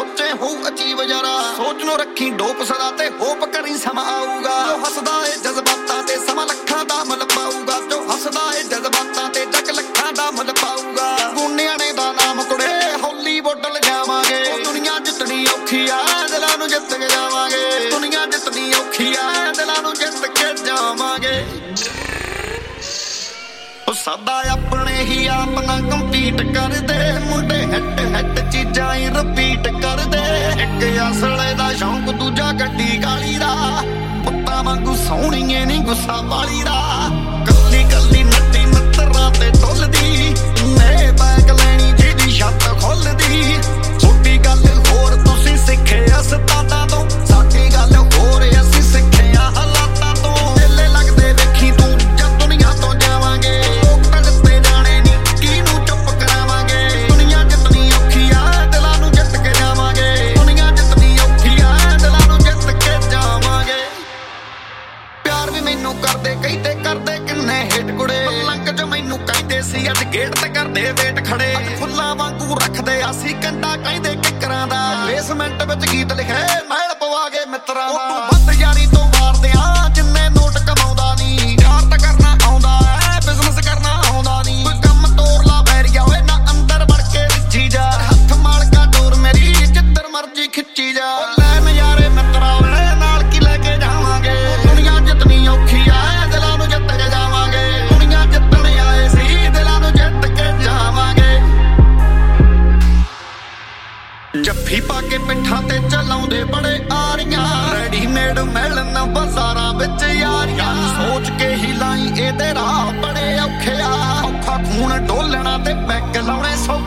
ਸੋਚੇ ਹੋ ਅਜੀਬ ਯਾਰਾ ਸੋਚ ਨੂੰ ਰੱਖੀ ਡੋਪ ਸਦਾ ਤੇ ਹੋਪ ਕਰੀ ਸਮਾਂ ਆਊਗਾ ਜੋ ਹੱਸਦਾ ਏ ਜਜ਼ਬਾਤਾਂ ਤੇ ਸਮਾਂ ਲੱਖਾਂ ਦਾ ਮੁੱਲ ਪਾਊਗਾ ਜੋ ਹੱਸਦਾ ਏ ਜਜ਼ਬਾਤਾਂ ਤੇ ਜੱਗ ਲੱਖਾਂ ਦਾ ਮੁੱਲ ਪਾਊਗਾ ਗੁੰਨਿਆਣੇ ਦਾ ਨਾਮ ਕੁੜੇ ਹਾਲੀਵੁੱਡ ਲਿਜਾਵਾਂਗੇ ਦੁਨੀਆ ਜਿੱਤਣੀ ਔਖੀ ਆ ਦਿਲਾਂ ਨੂੰ ਜਿੱਤ ਕੇ ਜਾਵਾਂਗੇ ਦੁਨੀਆ ਜਿੱਤਣੀ ਔਖੀ ਆ ਦਿਲਾਂ ਨੂੰ ਜਿੱਤ ਕੇ ਜਾਵਾਂਗੇ ਉਹ ਸਾਡਾ ਆਪਣੇ ਹੀ ਆਪ ਨਾਲ ਕੰਪੀਟ ਕਰਦੇ ਮੁੰਡੇ ਹਿੱਟ ਹਿੱਟ ਚੀਜ਼ਾਂ ਹੀ ਰਿਪੀਟ ਕਰਦੇ ਇੱਕ ਅਸਲੇ ਦਾ ਸ਼ੌਂਕ ਦੂਜਾ ਗੱਡੀ ਕਾਲੀ ਦਾ ਪੁੱਤਾਂ ਵਾਂਗੂ ਸੋਹਣੀਏ ਨੀ ਗੁੱਸਾ ਵਾਲੀ ਦਾ ਕੱਲੀ ਕੱਲੀ ਨੱਟੀ ਮਿੱਤਰਾਂ ਤੇ ਟੁੱਲਦੀ ਨੇ ਬੈਗ ਲੈਣੀ ਜਿਹਦੀ ਛੱਤ ਖੁੱਲਦੀ ਛੋਟੀ ਗੱਲ ਹੋਰ ਤੁਸੀਂ ਸਿੱਖੇ ਉਸਤਾਦਾਂ ਤੋਂ ਸਾਡੀ ਗੱਲ ਹੋਰ ਅਸੀਂ ਸਿੱਖੇ ਆ ਹਾਲਾਤਾਂ ਤੋਂ ਢਿੱਲੇ ਲੱਗਦੇ ਵੇਖੀ ਤੂੰ ਜਦ ਦੁਨੀਆ ਤੋਂ ਜਾਵਾਂਗੇ ਕਰਦੇ ਕਈ ਤੇ ਕਰਦੇ ਕਿੰਨੇ ਹਿੱਟ ਕੁੜੇ ਲੰਘ ਜੋ ਮੈਨੂੰ ਕਹਿੰਦੇ ਸੀ ਅੱਜ ਗੇਟ ਤੇ ਕਰਦੇ ਵੇਟ ਖੜੇ ਫੁੱਲਾਂ ਵਾਂਗੂ ਰੱਖਦੇ ਅਸੀਂ ਕੰਡਾ ਕਹਿੰਦੇ ਕਿੱਕਰਾਂ ਦਾ ਬੇਸਮੈਂਟ ਵਿੱਚ ਗੀਤ ਲਿਖੇ ਮਹਿਲ ਪਵਾ ਕੇ ਮਿੱਤਰਾਂ ਦਾ ਵੱਧ ਯਾਰੀ ਤੋਂ ਮਾਰਦੇ ਆ ਜਿੰਨੇ ਨੋਟ ਕਮਾਉਂਦਾ ਨਹੀਂ ਯਾਰ ਤਾਂ ਕਰਨਾ ਆਉਂਦਾ ਐ ਬਿਜ਼ਨਸ ਕਰਨਾ ਆਉਂਦਾ ਨਹੀਂ ਕੋਈ ਕੰਮ ਤੋਰ ਲਾ ਬੈਰੀਆ ਓਏ ਨਾ ਅੰਦਰ ਵੜ ਕੇ ਰਿੱਝੀ ਜਾ ਹੱਥ ਮਾਲਕਾ ਡੋਰ ਮੇਰੀ ਜਿੱਧਰ ਮਰਜੀ ਖਿੱਚੀ ਜਾ ਲੈ ਨਜ਼ਾਰੇ ਮਿੱਤਰਾ ਓਏ ਨਾਲ ਕੀ ਲੈ ਕੇ ਜਾਵਾਂਗੇ ਦੁਨੀਆ ਜਿੱਤਣੀ ਔਖੀ ਜੱਫੀ ਪਾ ਕੇ ਪਿੱਠਾਂ ਤੇ ਚਲਾਉਂਦੇ ਬੜੇ ਆਰੀਆਂ ਰੈਡੀਮੇਡ ਮਿਲਣ ਬਾਜ਼ਾਰਾਂ ਵਿੱਚ ਯਾਰੀਆਂ ਸੋਚ ਕੇ ਹੀ ਲਾਈ ਇਹਦੇ ਰਾਹ ਬੜੇ ਔਖੇ ਆ ਔਖਾ ਖੂਨ ਡੋਲਣਾ ਤੇ ਪੈਗ ਲਾਉਣੇ ਸੌਖੇ